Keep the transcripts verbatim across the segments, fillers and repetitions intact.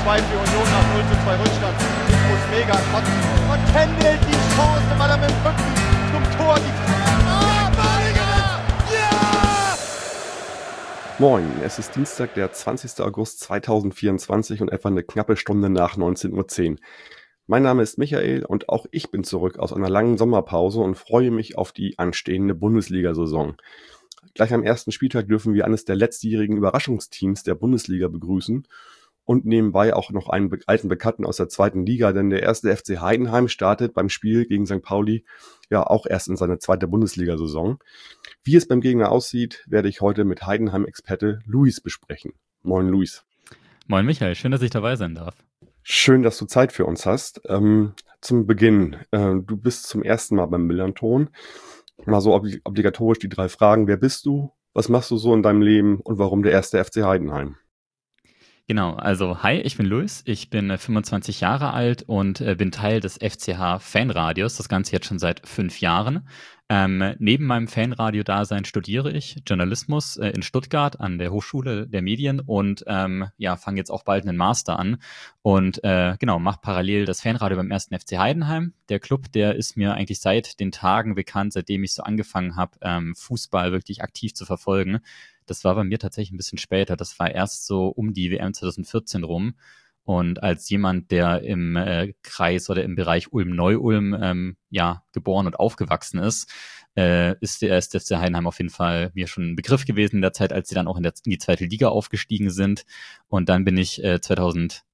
zwei für Union nach null zu zwei Rückstand. Ich muss mega kotzen. Und Kendall die Chance, weil er mit dem Rücken zum Tor die Ah, Badiger! Ja! Moin, es ist Dienstag, der zwanzigster August zweitausendvierundzwanzig und etwa eine knappe Stunde nach neunzehn Uhr zehn. Mein Name ist Michael und auch ich bin zurück aus einer langen Sommerpause und freue mich auf die anstehende Bundesliga-Saison. Gleich am ersten Spieltag dürfen wir eines der letztjährigen Überraschungsteams der Bundesliga begrüßen und nebenbei auch noch einen alten Bekannten aus der zweiten Liga, denn der erste F C Heidenheim startet beim Spiel gegen Sankt Pauli ja auch erst in seine zweite Bundesliga-Saison. Wie es beim Gegner aussieht, werde ich heute mit Heidenheim-Experte Luis besprechen. Moin Luis. Moin Michael, schön, dass ich dabei sein darf. Schön, dass du Zeit für uns hast. Ähm, zum Beginn, äh, du bist zum ersten Mal beim Millanton. Mal so obli- obligatorisch die drei Fragen. Wer bist du? Was machst du so in deinem Leben? Und warum der erste F C Heidenheim? Genau, also hi, ich bin Luis, ich bin äh, fünfundzwanzig Jahre alt und äh, bin Teil des F C H-Fanradios, das Ganze jetzt schon seit fünf Jahren. Ähm, neben meinem Fanradio-Dasein studiere ich Journalismus äh, in Stuttgart an der Hochschule der Medien und ähm, ja, fange jetzt auch bald einen Master an und äh, genau, mache parallel das Fanradio beim ersten F C Heidenheim. Der Club, der ist mir eigentlich seit den Tagen bekannt, seitdem ich so angefangen habe, ähm, Fußball wirklich aktiv zu verfolgen. Das war bei mir tatsächlich ein bisschen später. Das war erst so um die W M zweitausendvierzehn rum. Und als jemand, der im äh, Kreis oder im Bereich Ulm-Neu-Ulm ähm, ja, geboren und aufgewachsen ist, äh, ist der erste F C Heidenheim auf jeden Fall mir schon ein Begriff gewesen in der Zeit, als sie dann auch in, der, in die zweite Liga aufgestiegen sind. Und dann bin ich äh, zweitausendneunzehn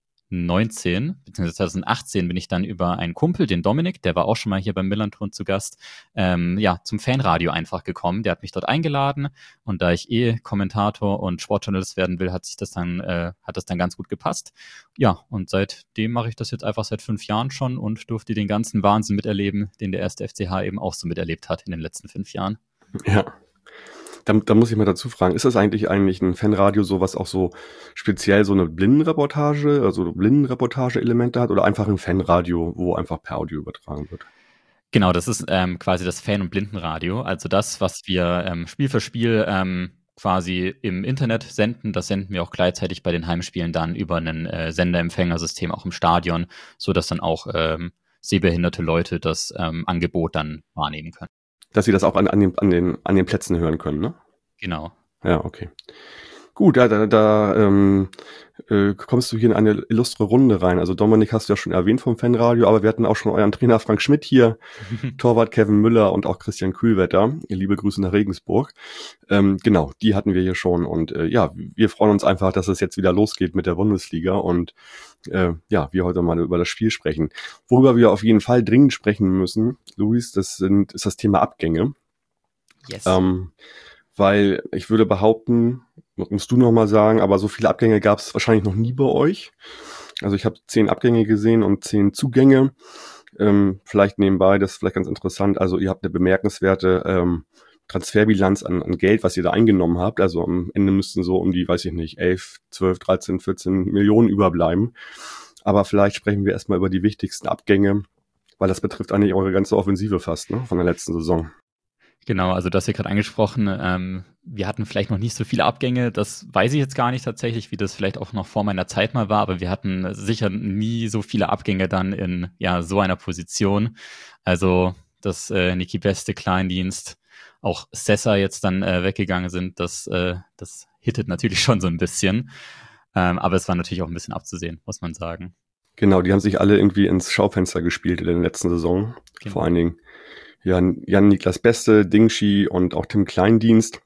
bzw. zweitausendachtzehn bin ich dann über einen Kumpel, den Dominik, der war auch schon mal hier beim Millanton zu Gast, ähm, ja, zum Fanradio einfach gekommen. Der hat mich dort eingeladen und da ich eh Kommentator und Sportjournalist werden will, hat sich das dann, äh, hat das dann ganz gut gepasst. Ja, und seitdem mache ich das jetzt einfach seit fünf Jahren schon und durfte den ganzen Wahnsinn miterleben, den der erste F C H eben auch so miterlebt hat in den letzten fünf Jahren. Ja, da, da muss ich mal dazu fragen, ist das eigentlich eigentlich ein Fanradio, so was auch so speziell so eine Blindenreportage, also Blindenreportage-Elemente hat oder einfach ein Fanradio, wo einfach per Audio übertragen wird? Genau, das ist ähm, quasi das Fan- und Blindenradio. Also das, was wir ähm, Spiel für Spiel ähm, quasi im Internet senden, das senden wir auch gleichzeitig bei den Heimspielen dann über ein äh, Senderempfängersystem auch im Stadion, sodass dann auch ähm, sehbehinderte Leute das ähm, Angebot dann wahrnehmen können. Dass sie das auch an, an, den, an, den, an den Plätzen hören können, ne? Genau. Ja, okay. Gut, ja, da, da ähm, äh, kommst du hier in eine illustre Runde rein. Also Dominik hast du ja schon erwähnt vom Fanradio, aber wir hatten auch schon euren Trainer Frank Schmidt hier, Torwart Kevin Müller und auch Christian Kühlwetter. Liebe Grüße nach Regensburg. Ähm, genau, die hatten wir hier schon und äh, ja, wir freuen uns einfach, dass es jetzt wieder losgeht mit der Bundesliga und äh, ja, wir heute mal über das Spiel sprechen. Worüber wir auf jeden Fall dringend sprechen müssen, Luis, das sind, ist das Thema Abgänge. Yes. Ähm, weil ich würde behaupten, musst du noch mal sagen, aber so viele Abgänge gab es wahrscheinlich noch nie bei euch. Also ich habe zehn Abgänge gesehen und zehn Zugänge. Ähm, vielleicht nebenbei, das ist vielleicht ganz interessant. Also ihr habt eine bemerkenswerte ähm, Transferbilanz an, an Geld, was ihr da eingenommen habt. Also am Ende müssten so um die, weiß ich nicht, elf, zwölf, dreizehn, vierzehn Millionen überbleiben. Aber vielleicht sprechen wir erstmal über die wichtigsten Abgänge, weil das betrifft eigentlich eure ganze Offensive fast, ne, von der letzten Saison. Genau, also das hier gerade angesprochen, ähm, wir hatten vielleicht noch nicht so viele Abgänge, das weiß ich jetzt gar nicht tatsächlich, wie das vielleicht auch noch vor meiner Zeit mal war, aber wir hatten sicher nie so viele Abgänge dann in ja so einer Position. Also, dass äh, Niki Beste, Kleindienst, auch Sessa jetzt dann äh, weggegangen sind, das, äh, das hittet natürlich schon so ein bisschen. Ähm, aber es war natürlich auch ein bisschen abzusehen, muss man sagen. Genau, die haben sich alle irgendwie ins Schaufenster gespielt in der letzten Saison. Genau. Vor allen Dingen Jan, Jan-Niklas Beste, Dingshi und auch Tim Kleindienst.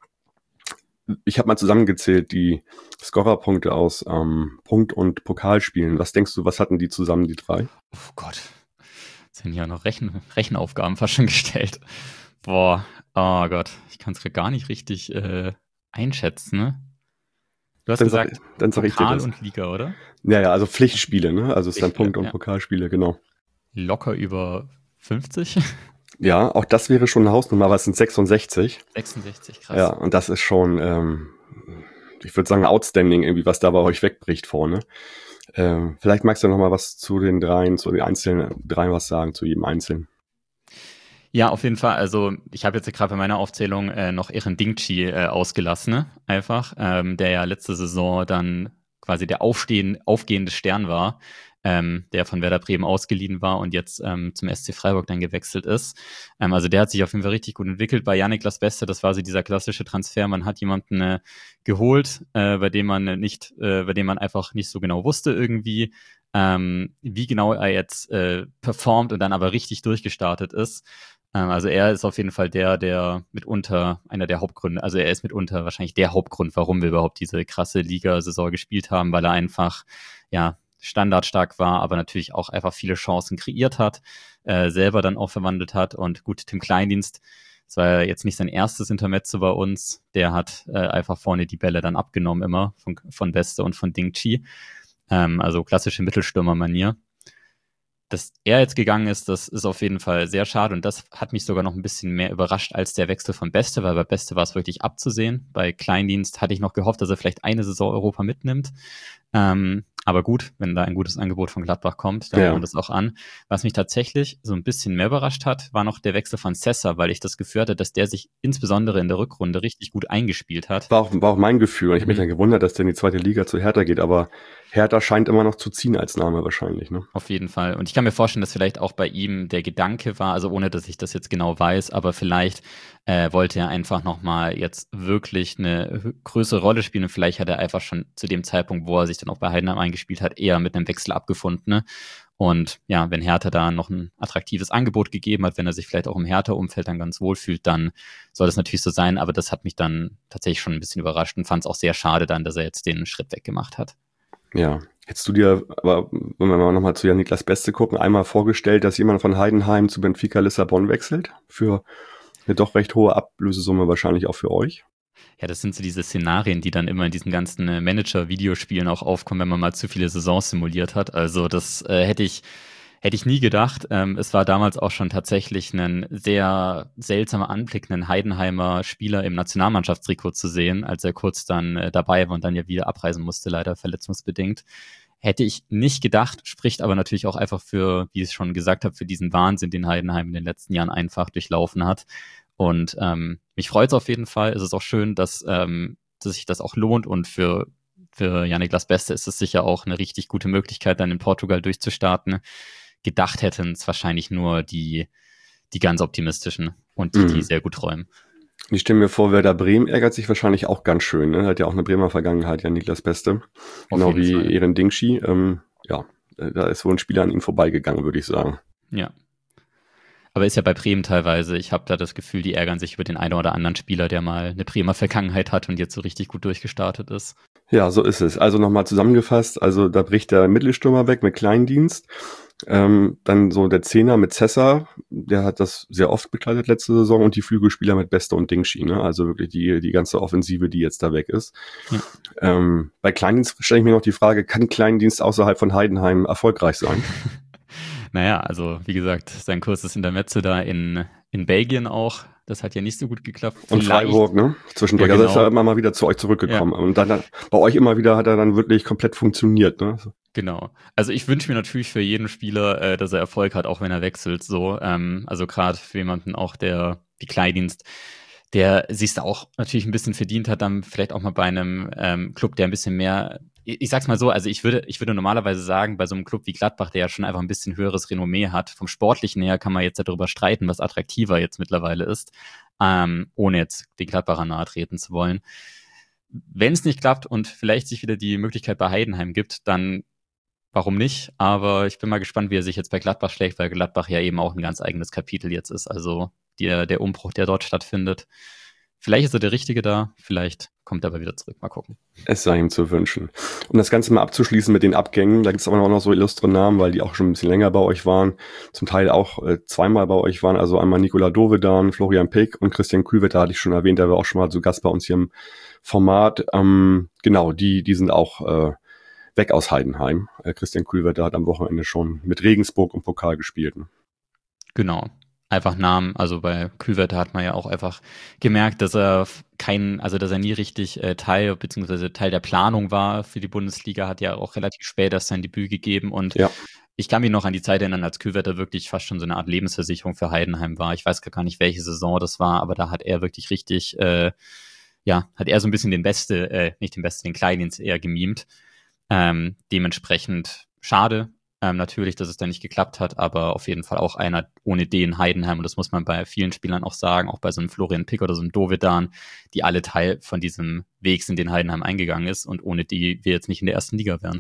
Ich habe mal zusammengezählt die Scorerpunkte aus ähm, Punkt- und Pokalspielen. Was denkst du, was hatten die zusammen, die drei? Oh Gott, jetzt sind hier noch Rechen, Rechenaufgaben fast schon gestellt. Boah, oh Gott, ich kann es gar nicht richtig äh, einschätzen, ne? Du hast Dann gesagt, sag, dann sag ich dir Pokal das. und Liga, oder? Ja, ja, also Pflichtspiele, ne? Also es sind dann Pflichtspiele, Punkt- und ja. Pokalspiele, genau. Locker über fünfzig? Ja, auch das wäre schon eine Hausnummer, aber es sind sechsundsechzig. sechsundsechzig, krass. Ja, und das ist schon, ähm, ich würde sagen, outstanding irgendwie, was da bei euch wegbricht vorne. Ähm, vielleicht magst du noch mal was zu den dreien, zu den einzelnen dreien was sagen, zu jedem Einzelnen. Ja, auf jeden Fall. Also ich habe jetzt gerade bei meiner Aufzählung äh, noch Eren Dingchi äh, ausgelassen, ne? Einfach, ähm, der ja letzte Saison dann quasi der aufstehen, aufgehende Stern war, ähm, der von Werder Bremen ausgeliehen war und jetzt ähm, zum S C Freiburg dann gewechselt ist. Ähm, also der hat sich auf jeden Fall richtig gut entwickelt. Bei Yannick Beste, das war so dieser klassische Transfer, man hat jemanden äh, geholt, äh, bei dem man nicht, äh, bei dem man einfach nicht so genau wusste irgendwie, ähm, wie genau er jetzt äh, performt und dann aber richtig durchgestartet ist. Ähm, also er ist auf jeden Fall der, der mitunter, einer der Hauptgründe, also er ist mitunter wahrscheinlich der Hauptgrund, warum wir überhaupt diese krasse Liga-Saison gespielt haben, weil er einfach, ja, standardstark war, aber natürlich auch einfach viele Chancen kreiert hat, äh, selber dann auch verwandelt hat. Und gut, Tim Kleindienst, das war ja jetzt nicht sein erstes Intermezzo bei uns, der hat äh, einfach vorne die Bälle dann abgenommen immer von, von Beste und von Ding Chi. Ähm, also klassische Mittelstürmer-Manier. Dass er jetzt gegangen ist, das ist auf jeden Fall sehr schade und das hat mich sogar noch ein bisschen mehr überrascht als der Wechsel von Beste, weil bei Beste war es wirklich abzusehen. Bei Kleindienst hatte ich noch gehofft, dass er vielleicht eine Saison Europa mitnimmt. Ähm, aber gut, wenn da ein gutes Angebot von Gladbach kommt, dann Ja. nimmt man das auch an. Was mich tatsächlich so ein bisschen mehr überrascht hat, war noch der Wechsel von Sessa, weil ich das Gefühl hatte, dass der sich insbesondere in der Rückrunde richtig gut eingespielt hat. War auch, war auch mein Gefühl. Und ich habe mich Mhm. dann gewundert, dass der in die zweite Liga zu Hertha geht. Aber Hertha scheint immer noch zu ziehen als Name wahrscheinlich. Ne? Auf jeden Fall. Und ich kann mir vorstellen, dass vielleicht auch bei ihm der Gedanke war, also ohne, dass ich das jetzt genau weiß, aber vielleicht äh, wollte er einfach nochmal jetzt wirklich eine größere Rolle spielen und vielleicht hat er einfach schon zu dem Zeitpunkt, wo er sich dann auch bei Heidenheim eingespielt hat, eher mit einem Wechsel abgefunden. Ne? Und ja, wenn Hertha da noch ein attraktives Angebot gegeben hat, wenn er sich vielleicht auch im Hertha-Umfeld dann ganz wohl fühlt, dann soll das natürlich so sein. Aber das hat mich dann tatsächlich schon ein bisschen überrascht und fand es auch sehr schade dann, dass er jetzt den Schritt weggemacht hat. Ja, hättest du dir, aber wenn wir mal nochmal zu Jan-Niklas Beste gucken, einmal vorgestellt, dass jemand von Heidenheim zu Benfica Lissabon wechselt? Für eine doch recht hohe Ablösesumme wahrscheinlich auch für euch? Ja, das sind so diese Szenarien, die dann immer in diesen ganzen äh, Manager-Videospielen auch aufkommen, wenn man mal zu viele Saisons simuliert hat. Also das äh, hätte ich hätte ich nie gedacht. Ähm, es war damals auch schon tatsächlich ein sehr seltsamer Anblick, einen Heidenheimer Spieler im Nationalmannschaftstrikot zu sehen, als er kurz dann äh, dabei war und dann ja wieder abreisen musste, leider verletzungsbedingt. Hätte ich nicht gedacht, spricht aber natürlich auch einfach für, wie ich es schon gesagt habe, für diesen Wahnsinn, den Heidenheim in den letzten Jahren einfach durchlaufen hat. Und ähm, mich freut es auf jeden Fall. Es ist auch schön, dass, ähm, dass sich das auch lohnt und für, für Jan-Niklas Beste ist es sicher auch eine richtig gute Möglichkeit, dann in Portugal durchzustarten. Gedacht hätten es wahrscheinlich nur die, die ganz optimistischen und die, die Mhm. sehr gut träumen. Ich stelle mir vor, Werder Bremen ärgert sich wahrscheinlich auch ganz schön. Ne? Hat ja auch eine Bremer Vergangenheit, Jan-Niklas Beste. Auf Genau jeden wie Fall. Eren Dingshi. Ähm, ja, äh, da ist wohl ein Spieler an ihm vorbeigegangen, würde ich sagen. Ja. Aber ist ja bei Bremen teilweise, ich habe da das Gefühl, die ärgern sich über den einen oder anderen Spieler, der mal eine Bremer Vergangenheit hat und jetzt so richtig gut durchgestartet ist. Ja, so ist es. Also nochmal zusammengefasst, also da bricht der Mittelstürmer weg mit Kleindienst. Ähm, dann so der Zehner mit Cessa, der hat das sehr oft bekleidet letzte Saison und die Flügelspieler mit Beste und Dingshi, ne? Also wirklich die, die ganze Offensive, die jetzt da weg ist. Ja. Ähm, bei Kleindienst stelle ich mir noch die Frage, kann Kleindienst außerhalb von Heidenheim erfolgreich sein? Naja, also wie gesagt, sein kurzes Intermezzo da in, in Belgien auch, das hat ja nicht so gut geklappt. Und Vielleicht- Freiburg, ne? Zwischendurch. Ja, Also ist genau. er immer mal wieder zu euch zurückgekommen. Und dann hat- bei euch immer wieder hat er dann wirklich komplett funktioniert, ne? Genau. Also ich wünsche mir natürlich für jeden Spieler, äh, dass er Erfolg hat, auch wenn er wechselt. So, ähm, also gerade für jemanden auch, der wie Kleindienst, der sich da auch natürlich ein bisschen verdient hat, dann vielleicht auch mal bei einem ähm, Club, der ein bisschen mehr. Ich, ich sag's mal so, also ich würde, ich würde normalerweise sagen, bei so einem Club wie Gladbach, der ja schon einfach ein bisschen höheres Renommee hat, vom Sportlichen her kann man jetzt darüber streiten, was attraktiver jetzt mittlerweile ist, ähm, ohne jetzt den Gladbacher nahe treten zu wollen. Wenn es nicht klappt und vielleicht sich wieder die Möglichkeit bei Heidenheim gibt, dann warum nicht? Aber ich bin mal gespannt, wie er sich jetzt bei Gladbach schlägt, weil Gladbach ja eben auch ein ganz eigenes Kapitel jetzt ist. Also der, der Umbruch, der dort stattfindet. Vielleicht ist er der Richtige da, vielleicht kommt er aber wieder zurück. Mal gucken. Es sei ihm zu wünschen. Um das Ganze mal abzuschließen mit den Abgängen, da gibt es aber auch noch so illustre Namen, weil die auch schon ein bisschen länger bei euch waren, zum Teil auch äh, zweimal bei euch waren, also einmal Nikola Dovedan, Florian Pick und Christian Kühlwetter hatte ich schon erwähnt, der war auch schon mal zu Gast bei uns hier im Format. Ähm, genau, die, die sind auch äh, weg aus Heidenheim. Äh, Christian Kühlwetter hat am Wochenende schon mit Regensburg im Pokal gespielt. Ne? Genau. Einfach Namen, also bei Kühlwetter hat man ja auch einfach gemerkt, dass er kein, also dass er nie richtig äh, Teil, beziehungsweise Teil der Planung war für die Bundesliga, hat ja auch relativ spät erst sein Debüt gegeben und Ja. ich kann mich noch an die Zeit erinnern, als Kühlwetter wirklich fast schon so eine Art Lebensversicherung für Heidenheim war. Ich weiß gar nicht, welche Saison das war, aber da hat er wirklich richtig, äh, ja, hat er so ein bisschen den Beste, äh, nicht den Beste, den Kleindienst eher gemimt. Ähm, dementsprechend schade, ähm, natürlich, dass es da nicht geklappt hat, aber auf jeden Fall auch einer, ohne den Heidenheim, und das muss man bei vielen Spielern auch sagen, auch bei so einem Florian Pick oder so einem Dovedan, die alle Teil von diesem Weg sind, den Heidenheim eingegangen ist und ohne die wir jetzt nicht in der ersten Liga wären.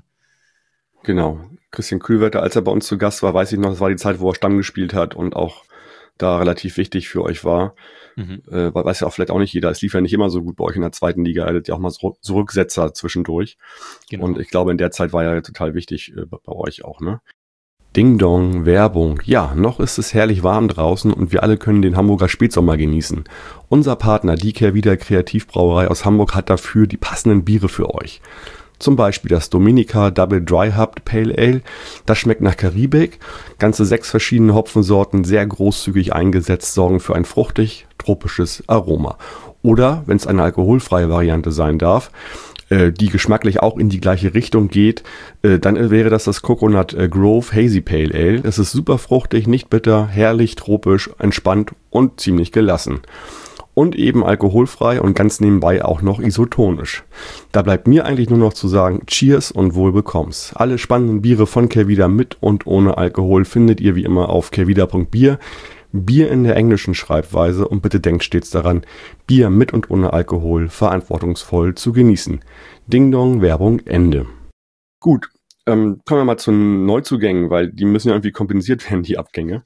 Genau. Christian Kühlwetter, als er bei uns zu Gast war, weiß ich noch, das war die Zeit, wo er Stamm gespielt hat und auch da relativ wichtig für euch war. Mhm. Äh, weiß ja auch vielleicht auch nicht jeder. Es lief ja nicht immer so gut bei euch in der zweiten Liga. Er hattet ja auch mal so, so Rücksetzer zwischendurch. Genau. Und ich glaube, in der Zeit war ja total wichtig äh, bei, bei euch auch, ne? Ding Dong, Werbung. Ja, noch ist es herrlich warm draußen und wir alle können den Hamburger Spätsommer genießen. Unser Partner, die Kehrwieder Kreativbrauerei aus Hamburg, hat dafür die passenden Biere für euch. Zum Beispiel das Dominica Double Dry Hopped Pale Ale. Das schmeckt nach Karibik. Ganze sechs verschiedene Hopfensorten, sehr großzügig eingesetzt, sorgen für ein fruchtig, tropisches Aroma. Oder, wenn es eine alkoholfreie Variante sein darf, äh, die geschmacklich auch in die gleiche Richtung geht, äh, dann wäre das das Coconut Grove Hazy Pale Ale. Das ist super fruchtig, nicht bitter, herrlich, tropisch, entspannt und ziemlich gelassen. Und eben alkoholfrei und ganz nebenbei auch noch isotonisch. Da bleibt mir eigentlich nur noch zu sagen, Cheers und wohl bekomm's. Alle spannenden Biere von Kehrwieder mit und ohne Alkohol findet ihr wie immer auf kehrwieder punkt bier. Bier in der englischen Schreibweise und bitte denkt stets daran, Bier mit und ohne Alkohol verantwortungsvoll zu genießen. Ding Dong, Werbung, Ende. Gut, ähm, kommen wir mal zu den Neuzugängen, weil die müssen ja irgendwie kompensiert werden, die Abgänge.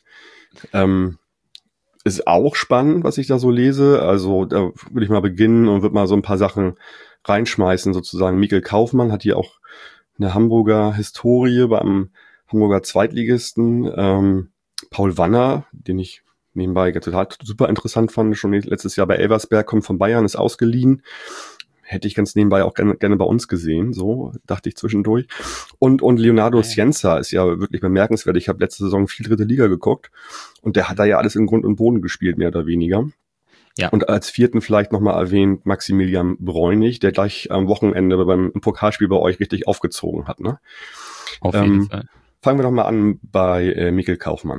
Ähm, Ist auch spannend, was ich da so lese. Also da würde ich mal beginnen und würde mal so ein paar Sachen reinschmeißen, sozusagen. Mikkel Kaufmann hat hier auch eine Hamburger Historie beim Hamburger Zweitligisten. Ähm, Paul Wanner, den ich nebenbei total super interessant fand, schon letztes Jahr bei Elversberg, kommt von Bayern, ist ausgeliehen. Hätte ich ganz nebenbei auch gerne, gerne bei uns gesehen, so dachte ich zwischendurch. Und und Leonardo Scienza ist ja wirklich bemerkenswert. Ich habe letzte Saison viel dritte Liga geguckt und der hat da ja alles in Grund und Boden gespielt, mehr oder weniger. Ja. Und als vierten vielleicht nochmal erwähnt Maximilian Bräunig, der gleich am Wochenende beim im Pokalspiel bei euch richtig aufgezogen hat, ne? Auf jeden ähm, Fall. Fangen wir doch mal an bei äh, Mikkel Kaufmann.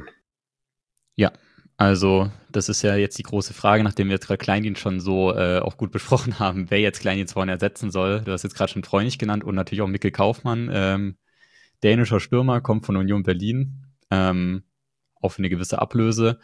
Ja. Also, das ist ja jetzt die große Frage, nachdem wir jetzt gerade Kleindienst schon so äh, auch gut besprochen haben, wer jetzt Kleindienst vorne ersetzen soll. Du hast jetzt gerade schon Bräunig genannt und natürlich auch Mikkel Kaufmann. Ähm, dänischer Stürmer, kommt von Union Berlin, ähm, auf eine gewisse Ablöse.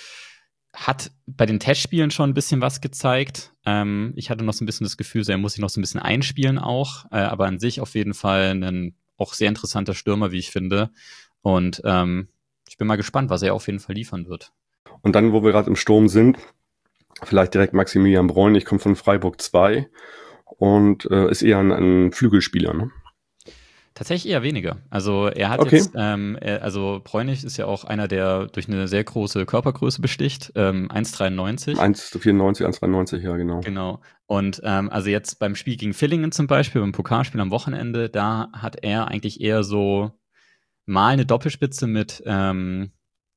Hat bei den Testspielen schon ein bisschen was gezeigt. Ähm, ich hatte noch so ein bisschen das Gefühl, so, er muss sich noch so ein bisschen einspielen auch. Äh, aber an sich auf jeden Fall ein auch sehr interessanter Stürmer, wie ich finde. Und ähm, ich bin mal gespannt, was er auf jeden Fall liefern wird. Und dann, wo wir gerade im Sturm sind, vielleicht direkt Maximilian Bräunig, kommt von Freiburg zwei und äh, ist eher ein, ein Flügelspieler, ne? Tatsächlich eher weniger. Also er hat okay. jetzt, ähm, er, also Bräunig ist ja auch einer, der durch eine sehr große Körpergröße besticht, ähm, eins Komma dreiundneunzig. eins Komma vierundneunzig, eins Komma dreiundneunzig, ja genau. Genau. Und ähm, also jetzt beim Spiel gegen Villingen zum Beispiel, beim Pokalspiel am Wochenende, da hat er eigentlich eher so mal eine Doppelspitze mit, ähm,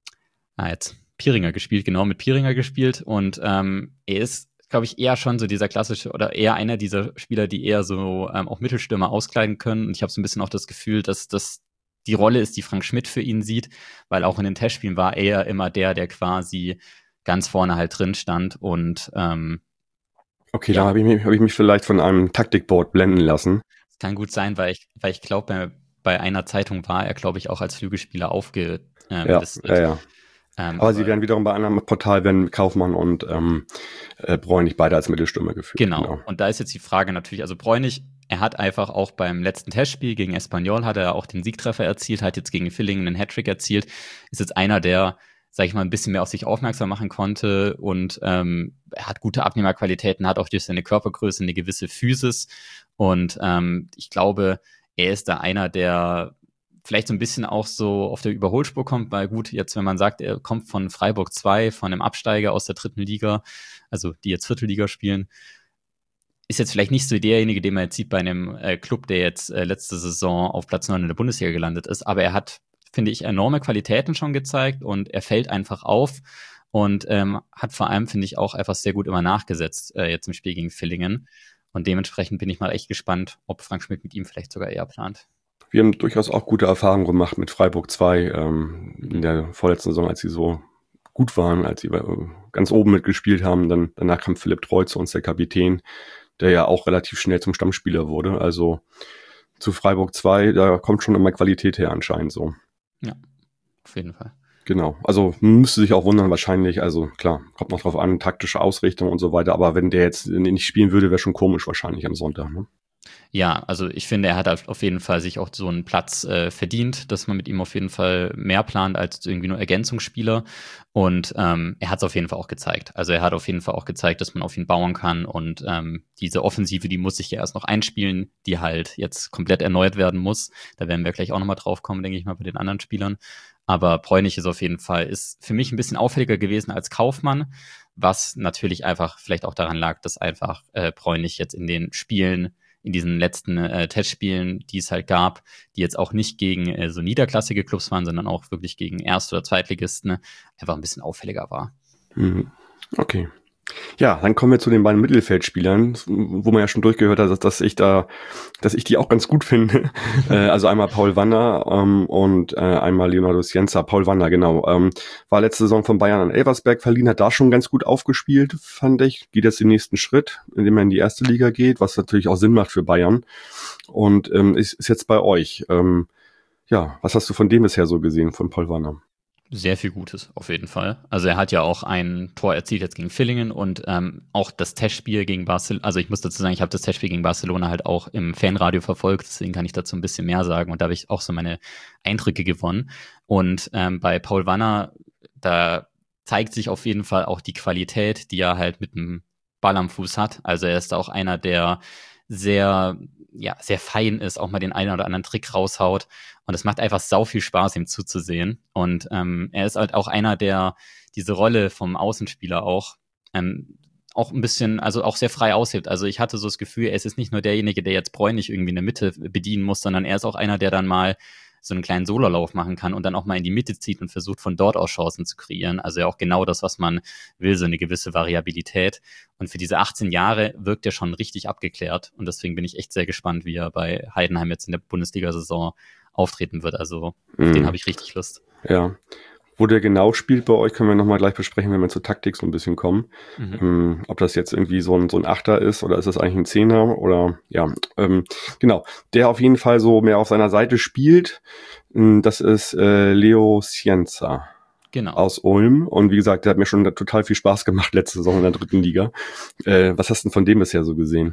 ah jetzt, Pieringer gespielt, genau, mit Pieringer gespielt und ähm, er ist, glaube ich, eher schon so dieser klassische oder eher einer dieser Spieler, die eher so ähm, auch Mittelstürmer auskleiden können und ich habe so ein bisschen auch das Gefühl, dass das die Rolle ist, die Frank Schmidt für ihn sieht, weil auch in den Testspielen war er immer der, der quasi ganz vorne halt drin stand und ähm, okay, ja. Da habe ich, mich, hab ich mich vielleicht von einem Taktikboard blenden lassen. Das kann gut sein, weil ich, weil ich glaube, bei, bei einer Zeitung war er, glaube ich, auch als Flügelspieler aufgelistet. Ähm, ja, ja, ja. Ähm, aber sie werden wiederum bei einem Portal, wenn Kaufmann und ähm, äh, Bräunig beide als Mittelstürmer geführt. Genau. genau, und da ist jetzt die Frage natürlich, also Bräunig, er hat einfach auch beim letzten Testspiel gegen Espanyol hat er auch den Siegtreffer erzielt, hat jetzt gegen Villingen einen Hattrick erzielt, ist jetzt einer, der, sag ich mal, ein bisschen mehr auf sich aufmerksam machen konnte und ähm, er hat gute Abnehmerqualitäten, hat auch durch seine Körpergröße eine gewisse Physis und ähm, ich glaube, er ist da einer, der vielleicht so ein bisschen auch so auf der Überholspur kommt, weil gut, jetzt wenn man sagt, er kommt von Freiburg zwei, von einem Absteiger aus der dritten Liga, also die jetzt Viertelliga spielen, ist jetzt vielleicht nicht so derjenige, den man jetzt sieht bei einem äh, Club, der jetzt äh, letzte Saison auf Platz neun in der Bundesliga gelandet ist, aber er hat, finde ich, enorme Qualitäten schon gezeigt und er fällt einfach auf und ähm, hat vor allem, finde ich, auch einfach sehr gut immer nachgesetzt, äh, jetzt im Spiel gegen Villingen und dementsprechend bin ich mal echt gespannt, ob Frank Schmidt mit ihm vielleicht sogar eher plant. Wir haben durchaus auch gute Erfahrungen gemacht mit Freiburg zwei ähm, in der vorletzten Saison, als sie so gut waren, als sie ganz oben mitgespielt haben. Dann danach kam Philipp Treu zu uns, der Kapitän, der ja auch relativ schnell zum Stammspieler wurde. Also zu Freiburg zwei, da kommt schon immer Qualität her anscheinend so. Ja, auf jeden Fall. Genau, also müsste sich auch wundern wahrscheinlich, also klar, kommt noch drauf an, taktische Ausrichtung und so weiter, aber wenn der jetzt nicht spielen würde, wäre schon komisch wahrscheinlich am Sonntag, ne? Ja, also ich finde, er hat auf jeden Fall sich auch so einen Platz äh, verdient, dass man mit ihm auf jeden Fall mehr plant als irgendwie nur Ergänzungsspieler. Und ähm, er hat es auf jeden Fall auch gezeigt. Also er hat auf jeden Fall auch gezeigt, dass man auf ihn bauen kann. Und ähm, diese Offensive, die muss sich ja erst noch einspielen, die halt jetzt komplett erneuert werden muss. Da werden wir gleich auch nochmal drauf kommen, denke ich mal, bei den anderen Spielern. Aber Bräunig ist auf jeden Fall, ist für mich ein bisschen auffälliger gewesen als Kaufmann, was natürlich einfach vielleicht auch daran lag, dass einfach äh, Bräunig jetzt in den Spielen in diesen letzten äh, Testspielen, die es halt gab, die jetzt auch nicht gegen äh, so niederklassige Clubs waren, sondern auch wirklich gegen Erst- oder Zweitligisten, ne, einfach ein bisschen auffälliger war. Mhm. Okay. Ja, dann kommen wir zu den beiden Mittelfeldspielern, wo man ja schon durchgehört hat, dass, dass ich da, dass ich die auch ganz gut finde. äh, also einmal Paul Wanner ähm, und äh, einmal Leonardo Scienza. Paul Wanner, genau. Ähm, war letzte Saison von Bayern an Elversberg verliehen, hat da schon ganz gut aufgespielt, fand ich. Geht jetzt den nächsten Schritt, indem er in die erste Liga geht, was natürlich auch Sinn macht für Bayern. Und ähm, ist, ist jetzt bei euch. Ähm, ja, was hast du von dem bisher so gesehen, von Paul Wanner? Sehr viel Gutes, auf jeden Fall. Also er hat ja auch ein Tor erzielt jetzt gegen Villingen und ähm, auch das Testspiel gegen Barcelona, also ich muss dazu sagen, ich habe das Testspiel gegen Barcelona halt auch im Fanradio verfolgt, deswegen kann ich dazu ein bisschen mehr sagen und da habe ich auch so meine Eindrücke gewonnen. Und ähm, bei Paul Wanner, da zeigt sich auf jeden Fall auch die Qualität, die er halt mit dem Ball am Fuß hat. Also er ist auch einer, der sehr, ja, sehr fein ist, auch mal den einen oder anderen Trick raushaut. Und es macht einfach sau viel Spaß, ihm zuzusehen. Und ähm, er ist halt auch einer, der diese Rolle vom Außenspieler auch ähm, auch ein bisschen, also auch sehr frei aushebt. Also ich hatte so das Gefühl, er ist jetzt nicht nur derjenige, der jetzt Bräunig irgendwie in der Mitte bedienen muss, sondern er ist auch einer, der dann mal so einen kleinen Sololauf machen kann und dann auch mal in die Mitte zieht und versucht, von dort aus Chancen zu kreieren. Also ja auch genau das, was man will, so eine gewisse Variabilität. Und für diese achtzehn Jahre wirkt er schon richtig abgeklärt. Und deswegen bin ich echt sehr gespannt, wie er bei Heidenheim jetzt in der Bundesliga-Saison auftreten wird. Also auf Mhm. den habe ich richtig Lust. Ja. Wo der genau spielt bei euch, können wir nochmal gleich besprechen, wenn wir zur Taktik so ein bisschen kommen. Mhm. Ähm, ob das jetzt irgendwie so ein, so ein Achter ist oder ist das eigentlich ein Zehner oder ja, ähm, genau. Der auf jeden Fall so mehr auf seiner Seite spielt, ähm, das ist äh, Leo Scienza. Genau. Aus Ulm. Und wie gesagt, der hat mir schon total viel Spaß gemacht letzte Saison in der dritten Liga. Äh, was hast du denn von dem bisher so gesehen?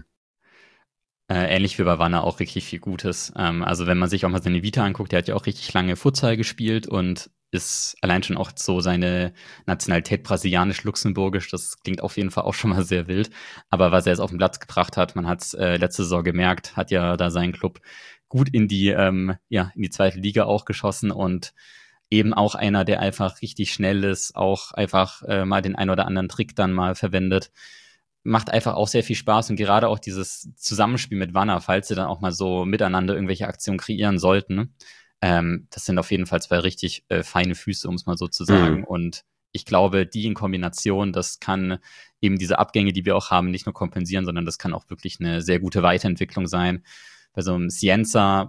Äh, ähnlich wie bei Wanner auch richtig viel Gutes. Ähm, also wenn man sich auch mal seine Vita anguckt, der hat ja auch richtig lange Futsal gespielt und ist allein schon auch so seine Nationalität brasilianisch-luxemburgisch. Das klingt auf jeden Fall auch schon mal sehr wild. Aber was er jetzt auf den Platz gebracht hat, man hat es äh, letzte Saison gemerkt, hat ja da seinen Club gut in die, ähm, ja, in die zweite Liga auch geschossen und eben auch einer, der einfach richtig schnell ist, auch einfach äh, mal den ein oder anderen Trick dann mal verwendet. Macht einfach auch sehr viel Spaß und gerade auch dieses Zusammenspiel mit Wanner, falls sie dann auch mal so miteinander irgendwelche Aktionen kreieren sollten, ähm, das sind auf jeden Fall zwei richtig äh, feine Füße, um es mal so zu sagen. Mhm. Und ich glaube, die in Kombination, das kann eben diese Abgänge, die wir auch haben, nicht nur kompensieren, sondern das kann auch wirklich eine sehr gute Weiterentwicklung sein. Bei so einem Scienza,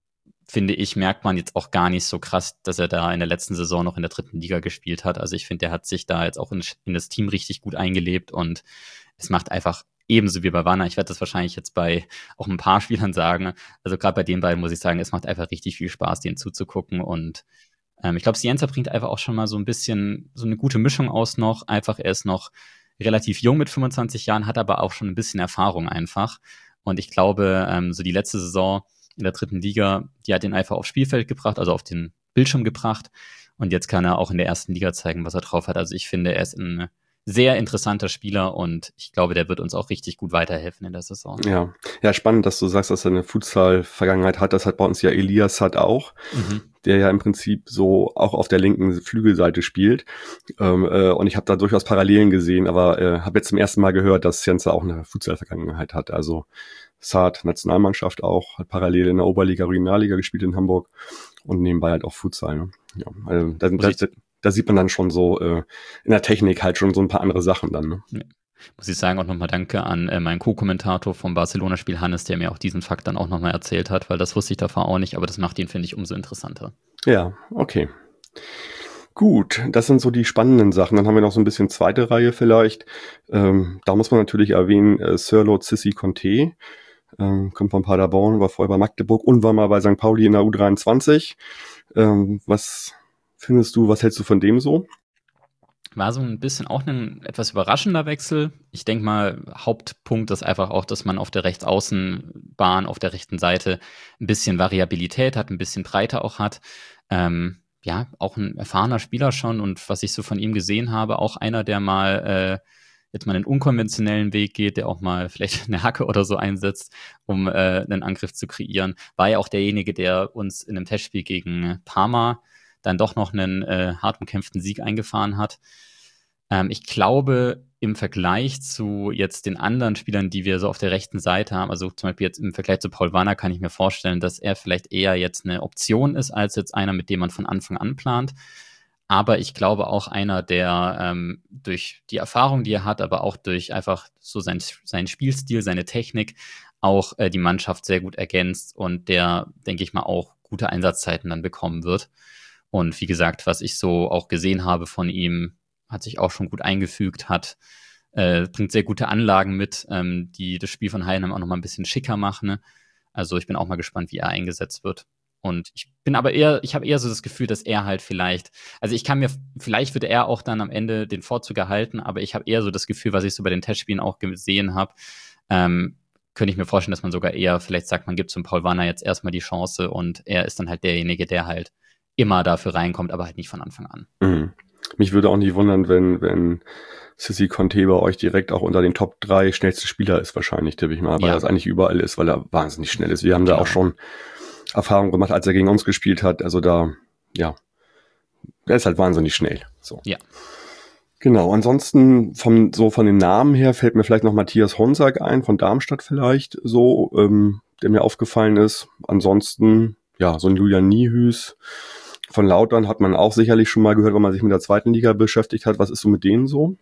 finde ich, merkt man jetzt auch gar nicht so krass, dass er da in der letzten Saison noch in der dritten Liga gespielt hat. Also ich finde, der hat sich da jetzt auch in, in das Team richtig gut eingelebt und es macht einfach ebenso wie bei Wanner. Ich werde das wahrscheinlich jetzt bei auch ein paar Spielern sagen. Also gerade bei den beiden muss ich sagen, es macht einfach richtig viel Spaß, denen zuzugucken. Und ähm, ich glaube, Scienza bringt einfach auch schon mal so ein bisschen so eine gute Mischung aus noch. Einfach, er ist noch relativ jung mit fünfundzwanzig Jahren, hat aber auch schon ein bisschen Erfahrung einfach. Und ich glaube, ähm, so die letzte Saison in der dritten Liga, die hat ihn einfach aufs Spielfeld gebracht, also auf den Bildschirm gebracht. Und jetzt kann er auch in der ersten Liga zeigen, was er drauf hat. Also ich finde, er ist ein sehr interessanter Spieler und ich glaube, der wird uns auch richtig gut weiterhelfen in der Saison. Ja, ja, spannend, dass du sagst, dass er eine Futsal-Vergangenheit hat. Das hat bei uns ja Elias hat auch, mhm. der ja im Prinzip so auch auf der linken Flügelseite spielt. Ähm, äh, und ich habe da durchaus Parallelen gesehen, aber äh, habe jetzt zum ersten Mal gehört, dass Scienza auch eine Futsal-Vergangenheit hat. Also Saat, Nationalmannschaft auch, hat parallel in der Oberliga, Regionalliga gespielt in Hamburg und nebenbei halt auch Futsal. Ne? Ja, also da, da, da sieht man dann schon so äh, in der Technik halt schon so ein paar andere Sachen dann. Ne? Ja. Muss ich sagen, auch nochmal danke an äh, meinen Co-Kommentator vom Barcelona-Spiel Hannes, der mir auch diesen Fakt dann auch nochmal erzählt hat, weil das wusste ich davor auch nicht, aber das macht ihn, finde ich, umso interessanter. Ja, okay. Gut, das sind so die spannenden Sachen. Dann haben wir noch so ein bisschen zweite Reihe vielleicht. Ähm, da muss man natürlich erwähnen, äh, Sirlo Cissi Conte. Ähm, kommt von Paderborn, war vorher bei Magdeburg und war mal bei Sankt Pauli in der U dreiundzwanzig. Ähm, was findest du, was hältst du von dem so? War so ein bisschen auch ein etwas überraschender Wechsel. Ich denke mal, Hauptpunkt ist einfach auch, dass man auf der Rechtsaußenbahn, auf der rechten Seite ein bisschen Variabilität hat, ein bisschen Breite auch hat. Ähm, ja, auch ein erfahrener Spieler schon und was ich so von ihm gesehen habe, auch einer, der mal äh, jetzt mal einen unkonventionellen Weg geht, der auch mal vielleicht eine Hacke oder so einsetzt, um äh, einen Angriff zu kreieren. War ja auch derjenige, der uns in einem Testspiel gegen Parma dann doch noch einen äh, hart umkämpften Sieg eingefahren hat. Ähm, ich glaube, im Vergleich zu jetzt den anderen Spielern, die wir so auf der rechten Seite haben, also zum Beispiel jetzt im Vergleich zu Paul Warner, kann ich mir vorstellen, dass er vielleicht eher jetzt eine Option ist, als jetzt einer, mit dem man von Anfang an plant. Aber ich glaube auch einer, der ähm, durch die Erfahrung, die er hat, aber auch durch einfach so sein, seinen Spielstil, seine Technik auch äh, die Mannschaft sehr gut ergänzt und der, denke ich mal, auch gute Einsatzzeiten dann bekommen wird. Und wie gesagt, was ich so auch gesehen habe von ihm, hat sich auch schon gut eingefügt, hat äh, bringt sehr gute Anlagen mit, ähm, die das Spiel von Heidenheim auch noch mal ein bisschen schicker machen. Ne? Also ich bin auch mal gespannt, wie er eingesetzt wird. Und ich bin aber eher, ich habe eher so das Gefühl, dass er halt vielleicht, also ich kann mir, vielleicht wird er auch dann am Ende den Vorzug erhalten, aber ich habe eher so das Gefühl, was ich so bei den Testspielen auch gesehen habe, ähm, könnte ich mir vorstellen, dass man sogar eher vielleicht sagt, man gibt zum Paul Warner jetzt erstmal die Chance und er ist dann halt derjenige, der halt immer dafür reinkommt, aber halt nicht von Anfang an. Mhm. Mich würde auch nicht wundern, wenn, wenn Sissi Conte bei euch direkt auch unter den Top drei schnellsten Spieler ist, wahrscheinlich, tippe ich mal, weil Ja. er es eigentlich überall ist, weil er wahnsinnig schnell ist. Wir haben Genau. da auch schon Erfahrung gemacht, als er gegen uns gespielt hat. Also da, ja, er ist halt wahnsinnig schnell. So. Ja. Genau, ansonsten vom, so von den Namen her fällt mir vielleicht noch Matthias Honsack ein, von Darmstadt vielleicht, so, ähm, der mir aufgefallen ist. Ansonsten, ja, so ein Julian Niehüß von Lautern hat man auch sicherlich schon mal gehört, wenn man sich mit der zweiten Liga beschäftigt hat. Was ist so mit denen so?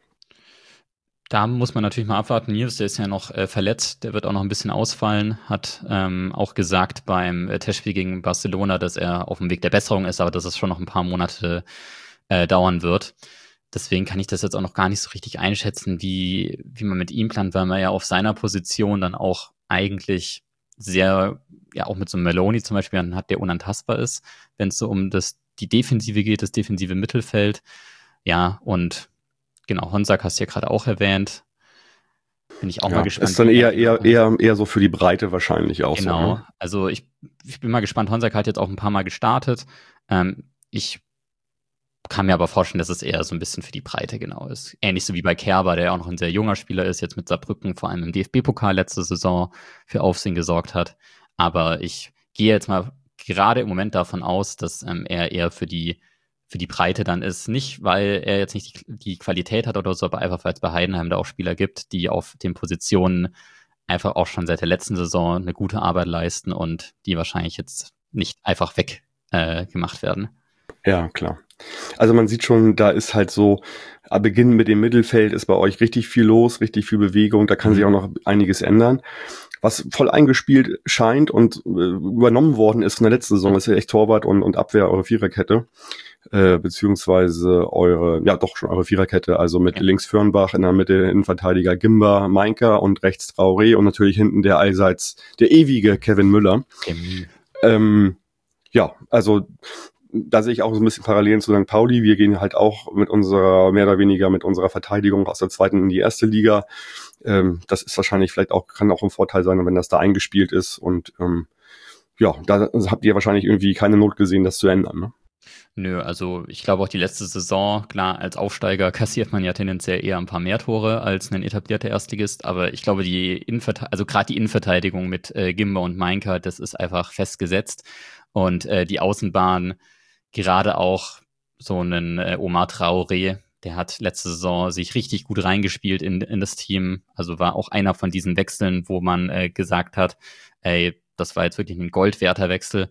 Da muss man natürlich mal abwarten. Nils, der ist ja noch äh, verletzt, der wird auch noch ein bisschen ausfallen, hat ähm, auch gesagt beim äh, Testspiel gegen Barcelona, dass er auf dem Weg der Besserung ist, aber dass es schon noch ein paar Monate äh, dauern wird. Deswegen kann ich das jetzt auch noch gar nicht so richtig einschätzen, wie, wie man mit ihm plant, weil man ja auf seiner Position dann auch eigentlich sehr, ja auch mit so einem Meloni zum Beispiel dann hat, der unantastbar ist, wenn es so um das, die Defensive geht, das defensive Mittelfeld. Ja, und genau, Honsack hast du ja gerade auch erwähnt. Bin ich auch Ja, mal gespannt. ist dann wie eher, er- eher, eher, eher so für die Breite wahrscheinlich auch Genau, so. Ne? also ich, ich bin mal gespannt. Honsack hat jetzt auch ein paar Mal gestartet. Ähm, ich kann mir aber vorstellen, dass es eher so ein bisschen für die Breite genau ist. Ähnlich so wie bei Kerber, der ja auch noch ein sehr junger Spieler ist, jetzt mit Saarbrücken vor allem im D F B-Pokal letzte Saison für Aufsehen gesorgt hat. Aber ich gehe jetzt mal gerade im Moment davon aus, dass ähm, er eher für die für die Breite dann ist. Nicht, weil er jetzt nicht die, die Qualität hat oder so, aber einfach, weil es bei Heidenheim da auch Spieler gibt, die auf den Positionen einfach auch schon seit der letzten Saison eine gute Arbeit leisten und die wahrscheinlich jetzt nicht einfach weg äh, gemacht werden. Ja, klar. Also man sieht schon, da ist halt so, ab Beginn mit dem Mittelfeld ist bei euch richtig viel los, richtig viel Bewegung, da kann Mhm. sich auch noch einiges ändern. Was voll eingespielt scheint und äh, übernommen worden ist in der letzten Saison, ist ja echt Torwart und, und Abwehr, eure Viererkette, äh, beziehungsweise eure, ja doch schon eure Viererkette, also mit Ja. links Fürnbach, in der Mitte Innenverteidiger Gimba, Meinka und rechts Traoré und natürlich hinten der allseits, der ewige Kevin Müller. Chemie. Ähm, ja, also da sehe ich auch so ein bisschen Parallelen zu Sankt Pauli. Wir gehen halt auch mit unserer, mehr oder weniger mit unserer Verteidigung aus der zweiten in die erste Liga. Ähm, das ist wahrscheinlich vielleicht auch, kann auch ein Vorteil sein, wenn das da eingespielt ist. Und ähm, ja, da habt ihr wahrscheinlich irgendwie keine Not gesehen, das zu ändern. Ne? Nö, also ich glaube auch die letzte Saison, klar, als Aufsteiger kassiert man ja tendenziell eher ein paar mehr Tore als ein etablierter Erstligist, aber ich glaube, die Innenverte- also gerade die Innenverteidigung mit äh, Gimba und Meinka, das ist einfach festgesetzt. Und äh, die Außenbahn, gerade auch so einen äh, Omar Traoré, der hat letzte Saison sich richtig gut reingespielt in, in das Team. Also war auch einer von diesen Wechseln, wo man äh, gesagt hat, ey, das war jetzt wirklich ein goldwerter Wechsel.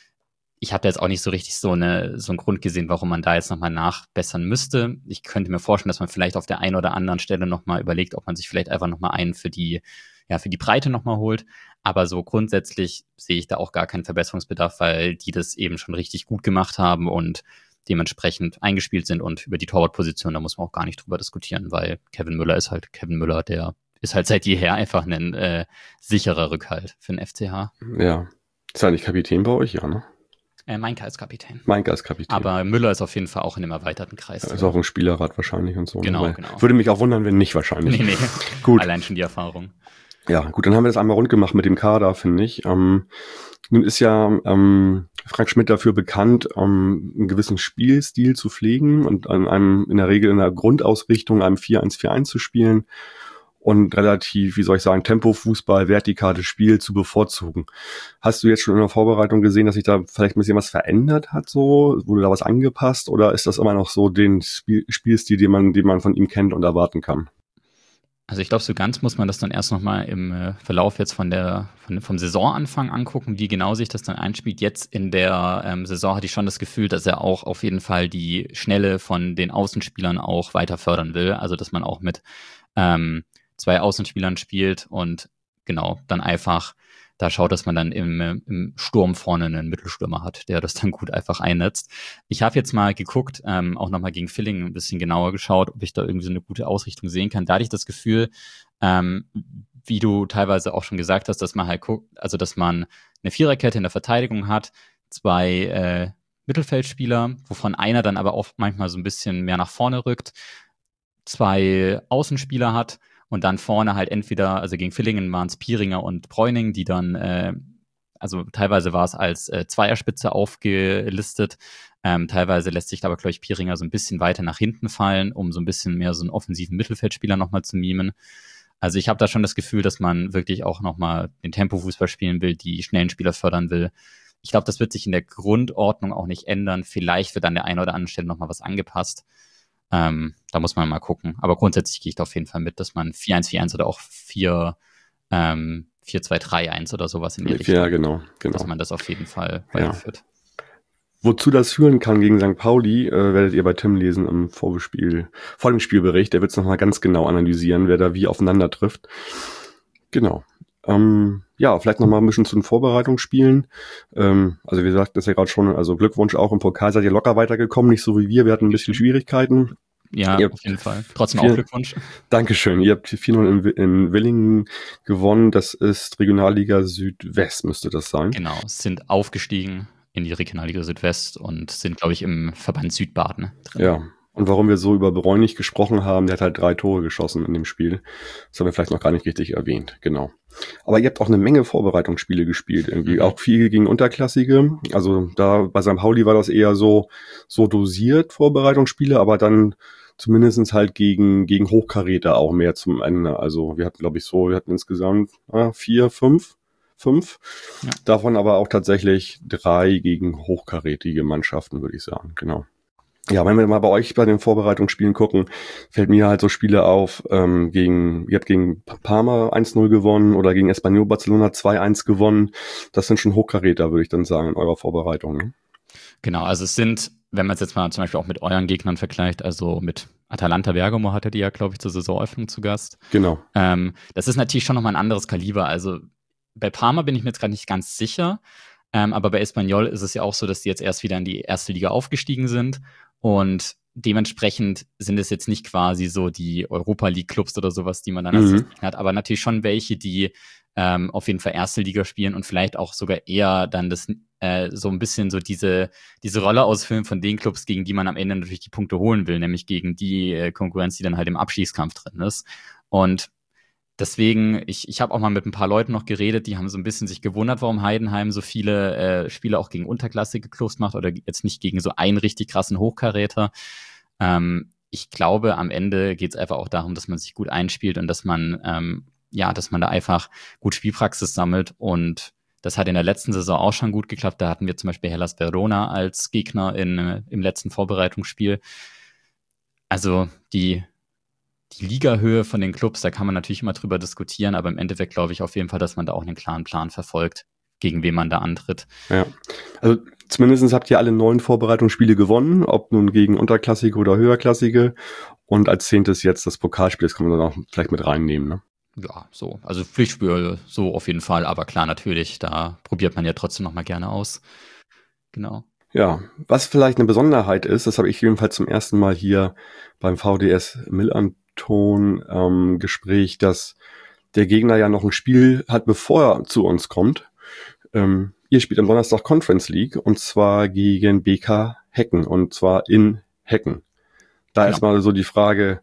Ich habe da jetzt auch nicht so richtig so, eine, so einen Grund gesehen, warum man da jetzt nochmal nachbessern müsste. Ich könnte mir vorstellen, dass man vielleicht auf der einen oder anderen Stelle nochmal überlegt, ob man sich vielleicht einfach nochmal einen für die, ja, für die Breite nochmal holt. Aber so grundsätzlich sehe ich da auch gar keinen Verbesserungsbedarf, weil die das eben schon richtig gut gemacht haben und dementsprechend eingespielt sind. Und über die Torwartposition, da muss man auch gar nicht drüber diskutieren, weil Kevin Müller ist halt Kevin Müller, der ist halt seit jeher einfach ein äh, sicherer Rückhalt für den F C H. Ja. Ist er nicht Kapitän bei euch? Ja, ne? Äh, Meinka ist Kapitän. Meinka ist Kapitän. Aber Müller ist auf jeden Fall auch in dem erweiterten Kreis. Ja, ist auch ein Spielerrat wahrscheinlich und so. Genau, ne? genau. Würde mich auch wundern, wenn nicht wahrscheinlich. Nee, nee. Gut. Allein schon die Erfahrung. Ja, gut, dann haben wir das einmal rund gemacht mit dem Kader, finde ich. Ähm, nun ist ja ähm, Frank Schmidt dafür bekannt, ähm, einen gewissen Spielstil zu pflegen und an einem in der Regel in der Grundausrichtung einem vier eins vier eins zu spielen und relativ, wie soll ich sagen, Tempo-Fußball, vertikales Spiel zu bevorzugen. Hast du jetzt schon in der Vorbereitung gesehen, dass sich da vielleicht ein bisschen was verändert hat, so? Wurde da was angepasst oder ist das immer noch so den Spiel- Spielstil, den man, den man von ihm kennt und erwarten kann? Also ich glaube, so ganz muss man das dann erst nochmal im äh, Verlauf jetzt von der, von, vom Saisonanfang angucken, wie genau sich das dann einspielt. Jetzt in der ähm, Saison hatte ich schon das Gefühl, dass er auch auf jeden Fall die Schnelle von den Außenspielern auch weiter fördern will. Also dass man auch mit ähm, zwei Außenspielern spielt und genau, dann einfach da schaut, dass man dann im, im Sturm vorne einen Mittelstürmer hat, der das dann gut einfach einnetzt. Ich habe jetzt mal geguckt, ähm, auch nochmal gegen Villingen ein bisschen genauer geschaut, ob ich da irgendwie so eine gute Ausrichtung sehen kann. Da hatte ich das Gefühl, ähm, wie du teilweise auch schon gesagt hast, dass man halt guckt, also dass man eine Viererkette in der Verteidigung hat, zwei äh, Mittelfeldspieler, wovon einer dann aber auch manchmal so ein bisschen mehr nach vorne rückt, zwei Außenspieler hat und dann vorne halt entweder, also gegen Villingen waren es Pieringer und Bräuning, die dann, äh, also teilweise war es als äh, Zweierspitze aufgelistet, ähm, teilweise lässt sich da aber, glaube ich, Pieringer so ein bisschen weiter nach hinten fallen, um so ein bisschen mehr so einen offensiven Mittelfeldspieler nochmal zu mimen. Also ich habe da schon das Gefühl, dass man wirklich auch nochmal den Tempo-Fußball spielen will, die schnellen Spieler fördern will. Ich glaube, das wird sich in der Grundordnung auch nicht ändern. Vielleicht wird an der einen oder anderen Stelle nochmal was angepasst. Ähm, da muss man mal gucken. Aber grundsätzlich gehe ich da auf jeden Fall mit, dass man vier eins vier eins oder auch vier zwei drei eins oder sowas in die Richtung. Ja, genau, genau. Dass man das auf jeden Fall weiterführt. Ja. Wozu das führen kann gegen Sankt Pauli, äh, werdet ihr bei Tim lesen im Vorspiel, vor dem Spielbericht. Der wird es nochmal ganz genau analysieren, wer da wie aufeinander trifft. Genau. Ähm, ja, vielleicht nochmal ein bisschen zu den Vorbereitungsspielen. Ähm, also wie gesagt, das ist ja gerade schon, also Glückwunsch auch im Pokal, seid ihr locker weitergekommen, nicht so wie wir, wir hatten ein bisschen Schwierigkeiten. Ja, ihr auf jeden Fall. Trotzdem vier, auch Glückwunsch. Dankeschön. Ihr habt vier null in, in Willingen gewonnen, das ist Regionalliga Südwest, müsste das sein. Genau, sind aufgestiegen in die Regionalliga Südwest und sind, glaube ich, im Verband Südbaden drin. Ja. Und warum wir so über Bräunig gesprochen haben, der hat halt drei Tore geschossen in dem Spiel. Das haben wir vielleicht noch gar nicht richtig erwähnt, genau. Aber ihr habt auch eine Menge Vorbereitungsspiele gespielt, irgendwie. Mhm. Auch viel gegen Unterklassige. Also da bei Sankt Pauli war das eher so, so dosiert, Vorbereitungsspiele, aber dann zumindest halt gegen, gegen Hochkaräter auch mehr zum Ende. Also wir hatten, glaube ich, so, wir hatten insgesamt ah, vier, fünf, fünf. Ja. Davon aber auch tatsächlich drei gegen hochkarätige Mannschaften, würde ich sagen, genau. Ja, wenn wir mal bei euch bei den Vorbereitungsspielen gucken, fällt mir halt so Spiele auf, ähm, gegen, ihr habt gegen Parma eins null gewonnen oder gegen Espanyol Barcelona zwei eins gewonnen. Das sind schon Hochkaräter, würde ich dann sagen, in eurer Vorbereitung. Ne? Genau, also es sind, wenn man es jetzt mal zum Beispiel auch mit euren Gegnern vergleicht, also mit Atalanta Bergamo hattet ihr ja, glaube ich, zur Saisoneröffnung zu Gast. Genau. Ähm, das ist natürlich schon nochmal ein anderes Kaliber. Also bei Parma bin ich mir jetzt gerade nicht ganz sicher, ähm, aber bei Espanyol ist es ja auch so, dass die jetzt erst wieder in die erste Liga aufgestiegen sind. Und dementsprechend sind es jetzt nicht quasi so die Europa-League-Clubs oder sowas, die man dann als mhm. Gegner hat, aber natürlich schon welche, die ähm, auf jeden Fall erste Liga spielen und vielleicht auch sogar eher dann das äh, so ein bisschen so diese diese Rolle ausfüllen von den Clubs, gegen die man am Ende natürlich die Punkte holen will, nämlich gegen die äh, Konkurrenz, die dann halt im Abschießkampf drin ist. Und deswegen, ich, ich habe auch mal mit ein paar Leuten noch geredet, die haben so ein bisschen sich gewundert, warum Heidenheim so viele äh, Spiele auch gegen unterklassige Clubs macht oder jetzt nicht gegen so einen richtig krassen Hochkaräter. Ähm, ich glaube, am Ende geht es einfach auch darum, dass man sich gut einspielt und dass man, ähm, ja, dass man da einfach gut Spielpraxis sammelt und das hat in der letzten Saison auch schon gut geklappt. Da hatten wir zum Beispiel Hellas Verona als Gegner in, äh, im letzten Vorbereitungsspiel. Also die Die Ligahöhe von den Clubs, da kann man natürlich immer drüber diskutieren, aber im Endeffekt glaube ich auf jeden Fall, dass man da auch einen klaren Plan verfolgt, gegen wen man da antritt. Ja, also zumindest habt ihr alle neun Vorbereitungsspiele gewonnen, ob nun gegen Unterklassige oder Höherklassige und als zehntes jetzt das Pokalspiel, das kann man dann auch vielleicht mit reinnehmen, ne? Ja, so, also Pflichtspiel so auf jeden Fall, aber klar, natürlich, da probiert man ja trotzdem noch mal gerne aus. Genau. Ja, was vielleicht eine Besonderheit ist, das habe ich jedenfalls zum ersten Mal hier beim V D S Millern Telefongespräch, ähm, dass der Gegner ja noch ein Spiel hat, bevor er zu uns kommt. Ähm, ihr spielt am Donnerstag Conference League und zwar gegen B K Hecken und zwar in Hecken. Da Genau. erstmal so die Frage,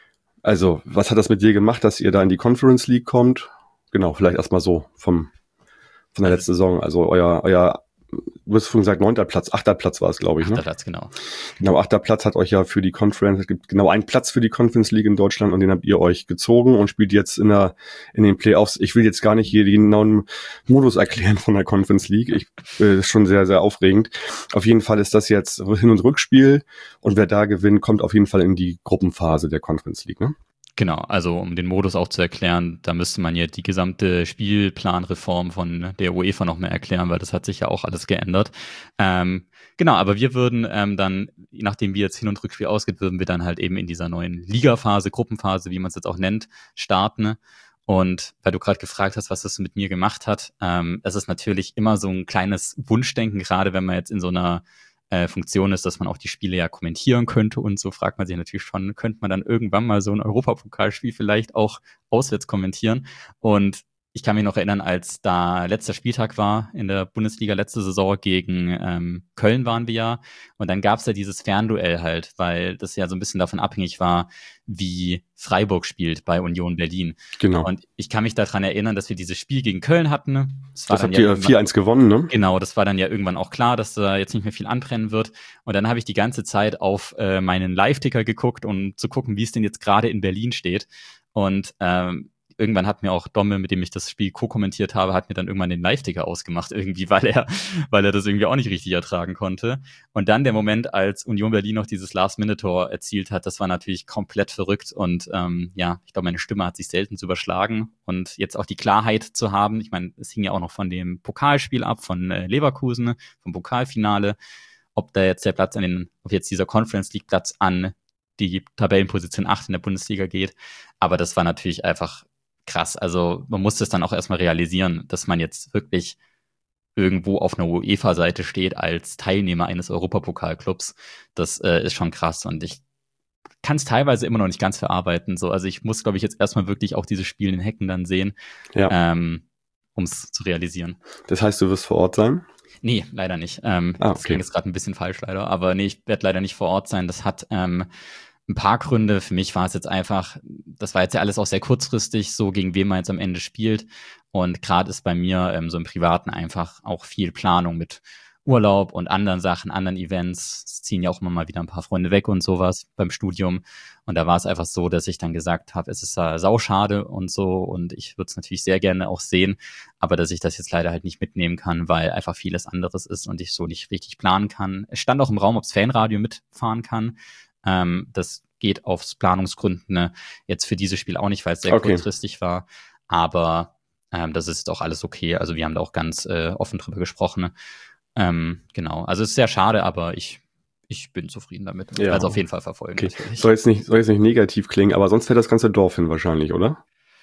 also was hat das mit dir gemacht, dass ihr da in die Conference League kommt? Genau, vielleicht erstmal so vom von der Also- letzten Saison. Also euer, euer, du hast vorhin gesagt, neunter Platz, achter Platz war es, glaube ich, ne? Achter Platz, genau. Genau, achter Platz hat euch ja für die Conference, es gibt genau einen Platz für die Conference League in Deutschland und den habt ihr euch gezogen und spielt jetzt in der, in den Playoffs. Ich will jetzt gar nicht hier den genauen Modus erklären von der Conference League. Ich, äh, ist schon sehr, sehr aufregend. Auf jeden Fall ist das jetzt Hin- und Rückspiel und wer da gewinnt, kommt auf jeden Fall in die Gruppenphase der Conference League, ne? Genau, also um den Modus auch zu erklären, da müsste man ja die gesamte Spielplanreform von der UEFA noch mehr erklären, weil das hat sich ja auch alles geändert. Ähm, genau, aber wir würden ähm, dann, nachdem wir jetzt Hin- und Rückspiel ausgeht, würden wir dann halt eben in dieser neuen Ligaphase, Gruppenphase, wie man es jetzt auch nennt, starten. Und weil du gerade gefragt hast, was das mit mir gemacht hat, ähm, es ist natürlich immer so ein kleines Wunschdenken, gerade wenn man jetzt in so einer äh, Funktion ist, dass man auch die Spiele ja kommentieren könnte und so fragt man sich natürlich schon, könnte man dann irgendwann mal so ein Europapokalspiel vielleicht auch auswärts kommentieren? Und ich kann mich noch erinnern, als da letzter Spieltag war in der Bundesliga letzte Saison gegen ähm, Köln waren wir ja und dann gab's ja dieses Fernduell halt, weil das ja so ein bisschen davon abhängig war, wie Freiburg spielt bei Union Berlin. Genau. Und ich kann mich daran erinnern, dass wir dieses Spiel gegen Köln hatten. Das, war Das dann habt ja ihr irgendwann- vier eins gewonnen, ne? Genau, das war dann ja irgendwann auch klar, dass da jetzt nicht mehr viel anbrennen wird. Und dann habe ich die ganze Zeit auf äh, meinen Live-Ticker geguckt, um zu gucken, wie es denn jetzt gerade in Berlin steht. Und ähm, irgendwann hat mir auch Domme, mit dem ich das Spiel co-kommentiert habe, hat mir dann irgendwann den Live-Ticker ausgemacht, irgendwie, weil er, weil er das irgendwie auch nicht richtig ertragen konnte. Und dann der Moment, als Union Berlin noch dieses Last-Minute-Tor erzielt hat, das war natürlich komplett verrückt. Und ähm, ja, ich glaube, meine Stimme hat sich selten zu überschlagen. Und jetzt auch die Klarheit zu haben, ich meine, es hing ja auch noch von dem Pokalspiel ab, von äh, Leverkusen, vom Pokalfinale, ob da jetzt der Platz an den, ob jetzt dieser Conference League Platz an die Tabellenposition acht in der Bundesliga geht. Aber das war natürlich einfach krass. Also man musste es dann auch erstmal realisieren, dass man jetzt wirklich irgendwo auf einer UEFA-Seite steht als Teilnehmer eines Europapokalclubs. Das äh, ist schon krass und ich kann es teilweise immer noch nicht ganz verarbeiten. So, also ich muss, glaube ich, jetzt erstmal wirklich auch dieses Spiel in Hecken dann sehen, Ja. ähm, um es zu realisieren. Das heißt, du wirst vor Ort sein? Nee, leider nicht. Ähm, Ah, Das okay. klingt jetzt gerade ein bisschen falsch leider, aber nee, ich werde leider nicht vor Ort sein. Das hat ähm, ein paar Gründe. Für mich war es jetzt einfach, das war jetzt ja alles auch sehr kurzfristig, so gegen wen man jetzt am Ende spielt. Und gerade ist bei mir ähm, so im Privaten einfach auch viel Planung mit Urlaub und anderen Sachen, anderen Events. Es ziehen ja auch immer mal wieder ein paar Freunde weg und sowas beim Studium. Und da war es einfach so, dass ich dann gesagt habe, es ist äh, sauschade und so. Und ich würde es natürlich sehr gerne auch sehen, aber dass ich das jetzt leider halt nicht mitnehmen kann, weil einfach vieles anderes ist und ich so nicht richtig planen kann. Es stand auch im Raum, ob das Fanradio mitfahren kann. Ähm, das geht aus Planungsgründen ne, jetzt für dieses Spiel auch nicht, weil es sehr Okay. kurzfristig war. Aber ähm, das ist auch alles okay. Also wir haben da auch ganz äh, offen drüber gesprochen. Ähm, genau. Also es ist sehr schade, aber ich, ich bin zufrieden damit. Ich Ja. werde es auf jeden Fall verfolgen. Okay. Natürlich. Soll jetzt nicht, soll jetzt nicht negativ klingen, aber sonst fährt das ganze Dorf hin wahrscheinlich, oder?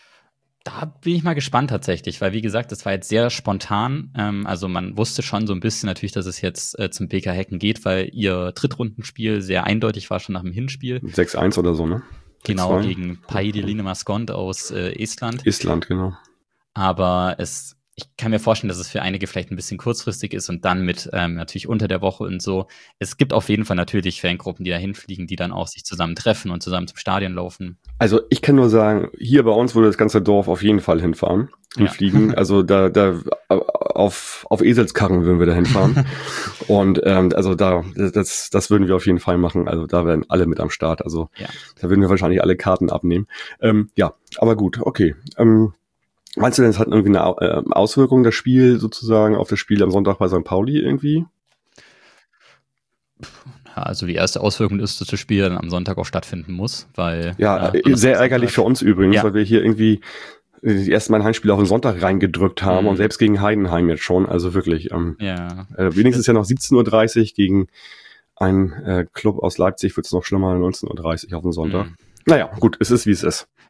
Da bin ich mal gespannt tatsächlich, weil wie gesagt, das war jetzt sehr spontan. Ähm, also man wusste schon so ein bisschen natürlich, dass es jetzt äh, zum B K Hecken geht, weil ihr Drittrundenspiel sehr eindeutig war schon nach dem Hinspiel. sechs eins oder so, ne? Genau, sechs zwei. gegen Paide Maskont aus äh, Estland. Island, genau. Aber es, ich kann mir vorstellen, dass es für einige vielleicht ein bisschen kurzfristig ist und dann mit ähm, natürlich unter der Woche und so. Es gibt auf jeden Fall natürlich Fangruppen, die da hinfliegen, die dann auch sich zusammen treffen und zusammen zum Stadion laufen. Also ich kann nur sagen, hier bei uns würde das ganze Dorf auf jeden Fall hinfahren, hinfliegen. Ja. Also da, da auf, auf Eselskarren würden wir da hinfahren. Und ähm, also da, das, das würden wir auf jeden Fall machen. Also da wären alle mit am Start. Also ja. Da würden wir wahrscheinlich alle Karten abnehmen. Ähm, ja, aber gut, okay. Ähm, meinst du denn, es hat irgendwie eine äh, Auswirkung, das Spiel sozusagen, auf das Spiel am Sonntag bei Sankt Pauli irgendwie? Ja, also die erste Auswirkung ist, dass das Spiel dann am Sonntag auch stattfinden muss, weil... Ja, äh, sehr ärgerlich für uns übrigens, ja. weil wir hier irgendwie die ersten Mal ein Heimspiel auf den Sonntag reingedrückt haben mhm. und selbst gegen Heidenheim jetzt schon, also wirklich. Ähm, ja. äh, wenigstens ja noch siebzehn Uhr dreißig gegen einen äh, Club aus Leipzig, wird es noch schlimmer, neunzehn Uhr dreißig auf den Sonntag. Mhm. Naja, gut, es ist, wie es ist.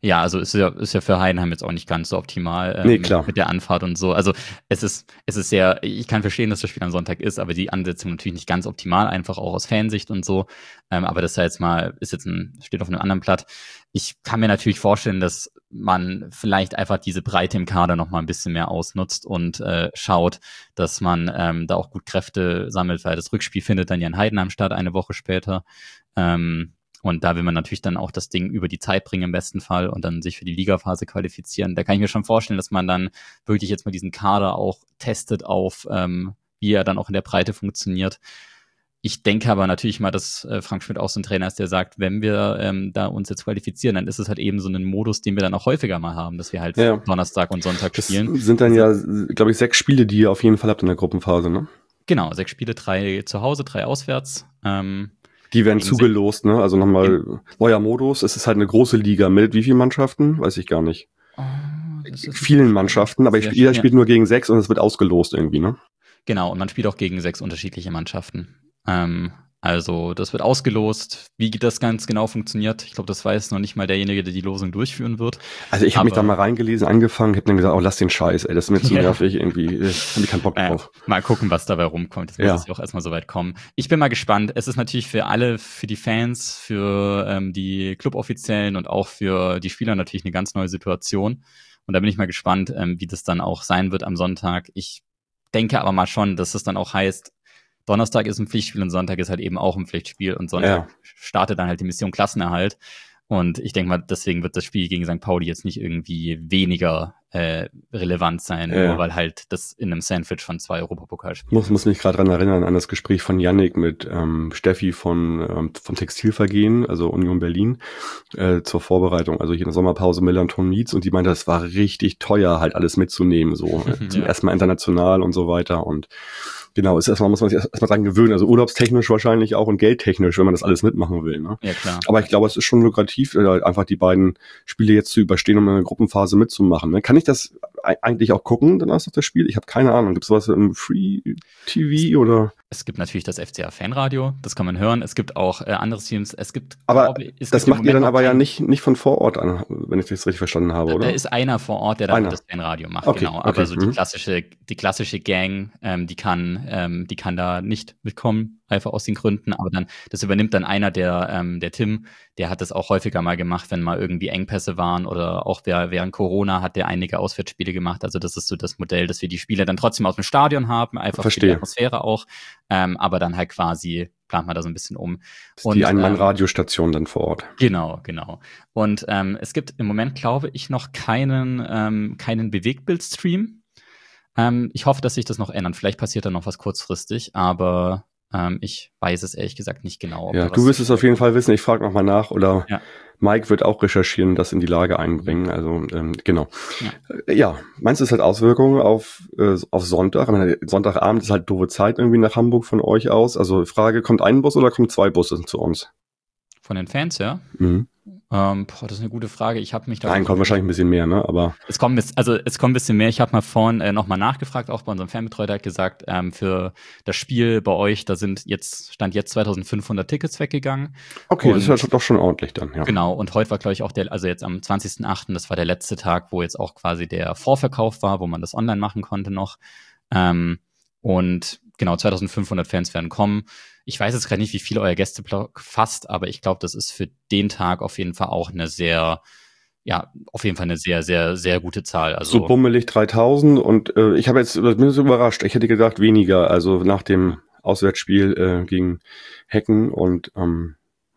Ja, also ist ja, ist ja für Heidenheim jetzt auch nicht ganz so optimal ähm, Nee, klar. mit der Anfahrt und so. Also es ist, es ist sehr, ich kann verstehen, dass das Spiel am Sonntag ist, aber die Ansetzung natürlich nicht ganz optimal, einfach auch aus Fansicht und so. Ähm, aber das ist ja jetzt mal, ist jetzt ein, steht auf einem anderen Blatt. Ich kann mir natürlich vorstellen, dass man vielleicht einfach diese Breite im Kader noch mal ein bisschen mehr ausnutzt und äh, schaut, dass man ähm, da auch gut Kräfte sammelt, weil das Rückspiel findet dann ja in Heidenheim statt, eine Woche später. Ähm, Und da will man natürlich dann auch das Ding über die Zeit bringen im besten Fall und dann sich für die Ligaphase qualifizieren. Da kann ich mir schon vorstellen, dass man dann wirklich jetzt mal diesen Kader auch testet auf, ähm, wie er dann auch in der Breite funktioniert. Ich denke aber natürlich mal, dass äh, Frank Schmidt auch so ein Trainer ist, der sagt, wenn wir ähm, da uns jetzt qualifizieren, dann ist es halt eben so ein Modus, den wir dann auch häufiger mal haben, dass wir halt Ja. Donnerstag und Sonntag Das spielen. sind dann ja, glaube ich, sechs Spiele, die ihr auf jeden Fall habt in der Gruppenphase, ne? Genau, sechs Spiele, drei zu Hause, drei auswärts. Ähm, Die werden Gegen zugelost, ne? Also nochmal, euer Modus, es ist halt eine große Liga mit wie vielen Mannschaften? Weiß ich gar nicht. oh, das ist Vielen Mannschaften, aber sehr ich, jeder schwer. spielt nur gegen sechs und es wird ausgelost irgendwie, ne? Genau, und man spielt auch gegen sechs unterschiedliche Mannschaften. Ähm, also das wird ausgelost. Wie das ganz genau funktioniert, ich glaube, das weiß noch nicht mal derjenige, der die Losung durchführen wird. Also ich habe mich Aber- da mal reingelesen, angefangen, hab dann gesagt, oh, lass den Scheiß, ey, das ist mir zu Ja. nervig irgendwie, ich hab ich keinen Bock Äh, drauf. mal gucken, was dabei rumkommt. Jetzt muss Ja. es ja auch erstmal so weit kommen. Ich bin mal gespannt. Es ist natürlich für alle, für die Fans, für ähm, die Cluboffiziellen und auch für die Spieler natürlich eine ganz neue Situation. Und da bin ich mal gespannt, ähm, wie das dann auch sein wird am Sonntag. Ich denke aber mal schon, dass es dann auch heißt, Donnerstag ist ein Pflichtspiel und Sonntag ist halt eben auch ein Pflichtspiel und Sonntag Ja. startet dann halt die Mission Klassenerhalt. Und ich denke mal, deswegen wird das Spiel gegen Sankt Pauli jetzt nicht irgendwie weniger äh, relevant sein, Ja. nur weil halt das in einem Sandwich von zwei Europapokalspielen. Muss, muss mich gerade dran erinnern an das Gespräch von Yannick mit ähm, Steffi von ähm, vom Textilvergehen, also Union Berlin, äh, zur Vorbereitung, also hier in der Sommerpause Melanton Meets, und die meinte, das war richtig teuer, halt alles mitzunehmen, so äh, zum Ja. ersten Mal international und so weiter. Und genau, ist erstmal, muss man sich erst- erstmal dran gewöhnen, also urlaubstechnisch wahrscheinlich auch und geldtechnisch, wenn man das alles mitmachen will, ne? Ja, klar. Aber ich glaube, es ist schon lukrativ, äh, einfach die beiden Spiele jetzt zu überstehen, um in der Gruppenphase mitzumachen. Ne? Kann ich das e- eigentlich auch gucken, dann ist das Spiel? Ich habe keine Ahnung. Gibt es sowas im Free-T V oder? Es gibt natürlich das F C A-Fanradio, das kann man hören. Es gibt auch äh, andere Teams. Es gibt, Aber glaube ich, es das gibt im macht ihr Moment dann noch aber ja kein- nicht, nicht von vor Ort an, wenn ich das richtig verstanden habe, Da oder? ist einer vor Ort, der dann Einer. das Fanradio macht, Okay, genau. okay, Aber so die mhm. klassische, die klassische Gang, ähm, die kann, ähm, die kann da nicht mitkommen, einfach aus den Gründen. Aber dann, das übernimmt dann einer, der, ähm, der Tim, der hat das auch häufiger mal gemacht, wenn mal irgendwie Engpässe waren oder auch wer, während Corona hat der einige Auswärtsspiele gemacht. Also das ist so das Modell, dass wir die Spiele dann trotzdem aus dem Stadion haben, einfach für Verstehe. die Atmosphäre auch, ähm, aber dann halt quasi plant man da so ein bisschen um. Das ist die Und, Ein-Mann-Radiostation dann vor Ort. Genau, genau. Und ähm, es gibt im Moment, glaube ich, noch keinen, ähm, keinen Bewegtbild-Stream. Ähm, ich hoffe, dass sich das noch ändert. Vielleicht passiert da noch was kurzfristig, aber ähm, ich weiß es ehrlich gesagt nicht genau. ob Ja, da du was- wirst es auf jeden Fall wissen. Ich frage nochmal nach, oder Ja. Mike wird auch recherchieren und das in die Lage einbringen. Also ähm, genau. Ja. ja, meinst du, es hat Auswirkungen auf äh, auf Sonntag? Ich meine, Sonntagabend ist halt doofe Zeit irgendwie nach Hamburg von euch aus. Also Frage, kommt ein Bus oder kommen zwei Busse zu uns? Von den Fans, ja? Mhm. Ähm, boah, das ist eine gute Frage. Ich habe mich da. Nein, kommt wahrscheinlich ein bisschen mehr, ne? Aber Es kommt, bis- also es kommt ein bisschen mehr. Ich habe mal vorhin äh, nochmal nachgefragt, auch bei unserem Fanbetreuer, der hat gesagt, ähm, für das Spiel bei euch, da sind jetzt, stand jetzt zweitausendfünfhundert Tickets weggegangen. okay, das ist ja Und- schon- doch schon ordentlich dann, ja. Genau, und heute war, glaube ich, auch der, also jetzt am zwanzigsten achten, das war der letzte Tag, wo jetzt auch quasi der Vorverkauf war, wo man das online machen konnte noch. Ähm, und genau, zweitausendfünfhundert Fans werden kommen. Ich weiß jetzt gerade nicht, wie viel euer Gästeblock fasst, aber ich glaube, das ist für den Tag auf jeden Fall auch eine sehr, ja, auf jeden Fall eine sehr, sehr, sehr gute Zahl. Also So bummelig dreitausend und äh, ich habe jetzt, ich bin so überrascht, ich hätte gedacht weniger, also nach dem Auswärtsspiel äh, gegen Hecken und ähm,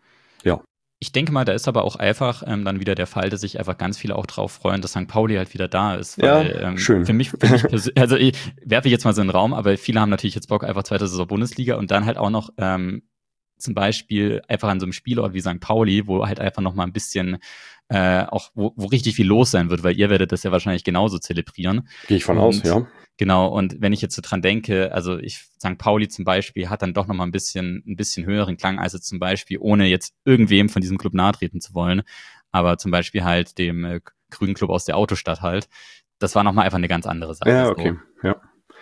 ich denke mal, da ist aber auch einfach ähm, dann wieder der Fall, dass sich einfach ganz viele auch drauf freuen, dass Sankt Pauli halt wieder da ist. Weil, Ja, ähm, schön. Für mich, für mich persönlich, also ich werfe ich jetzt mal so in den Raum, aber viele haben natürlich jetzt Bock, einfach zweite Saison Bundesliga und dann halt auch noch ähm, zum Beispiel einfach an so einem Spielort wie Sankt Pauli, wo halt einfach noch mal ein bisschen äh, auch, wo, wo richtig viel los sein wird, weil ihr werdet das ja wahrscheinlich genauso zelebrieren. gehe ich von Und- aus, ja. Genau, und wenn ich jetzt so dran denke, also ich, Sankt Pauli zum Beispiel hat dann doch noch mal ein bisschen, ein bisschen höheren Klang als jetzt zum Beispiel, ohne jetzt irgendwem von diesem Club nahtreten zu wollen, aber zum Beispiel halt dem äh, grünen Club aus der Autostadt halt. Das war noch mal einfach eine ganz andere Sache. Ja, so. okay, ja.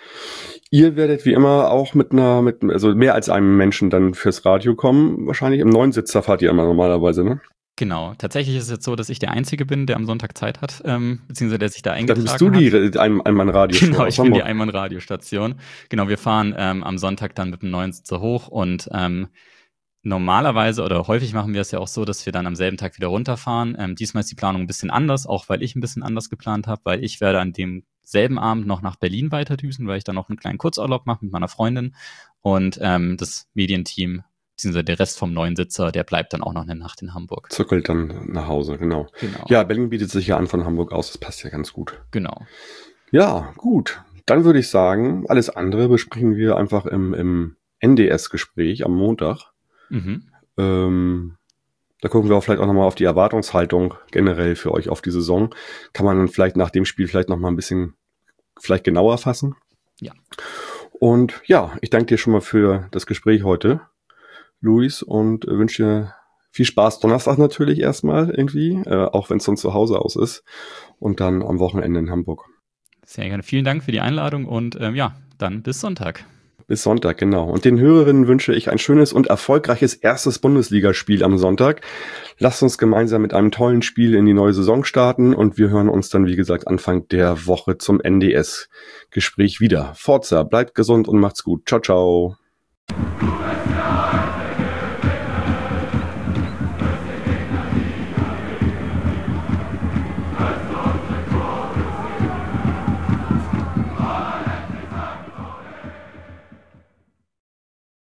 Ihr werdet wie immer auch mit einer, mit also mehr als einem Menschen dann fürs Radio kommen, wahrscheinlich im Neunsitzer fahrt ihr immer normalerweise, ne? Genau. Tatsächlich ist es jetzt so, dass ich der Einzige bin, der am Sonntag Zeit hat, ähm, beziehungsweise der sich da eingetragen hat. Dann bist du die Ein- Einmann-Radioshow Genau, aus ich bin Hamburg. die Einmann-Radiostation. Genau, wir fahren ähm, am Sonntag dann mit dem neuen Sitzer hoch und ähm, normalerweise oder häufig machen wir es ja auch so, dass wir dann am selben Tag wieder runterfahren. Ähm, diesmal ist die Planung ein bisschen anders, auch weil ich ein bisschen anders geplant habe, weil ich werde an demselben Abend noch nach Berlin weiterdüsen, weil ich dann noch einen kleinen Kurzurlaub mache mit meiner Freundin und ähm, das Medienteam, beziehungsweise der Rest vom neuen Sitzer, der bleibt dann auch noch eine Nacht in Hamburg. Zirkelt dann nach Hause, genau. Genau. Ja, Berlin bietet sich ja an von Hamburg aus, das passt ja ganz gut. Genau. Ja, gut. Dann würde ich sagen, alles andere besprechen wir einfach im, im N D S-Gespräch am Montag. Mhm. Ähm, da gucken wir auch vielleicht auch nochmal auf die Erwartungshaltung generell für euch auf die Saison. Kann man dann vielleicht nach dem Spiel vielleicht nochmal ein bisschen vielleicht genauer fassen. Ja. Und ja, ich danke dir schon mal für das Gespräch heute, Luis, und wünsche dir viel Spaß Donnerstag natürlich erstmal irgendwie, äh, auch wenn es von zu Hause aus ist. Und dann am Wochenende in Hamburg. Sehr gerne. Vielen Dank für die Einladung und ähm, ja, dann bis Sonntag. Bis Sonntag, genau. Und den Hörerinnen wünsche ich ein schönes und erfolgreiches erstes Bundesligaspiel am Sonntag. Lasst uns gemeinsam mit einem tollen Spiel in die neue Saison starten und wir hören uns dann, wie gesagt, Anfang der Woche zum N D S-Gespräch wieder. Forza, bleibt gesund und macht's gut. Ciao, ciao.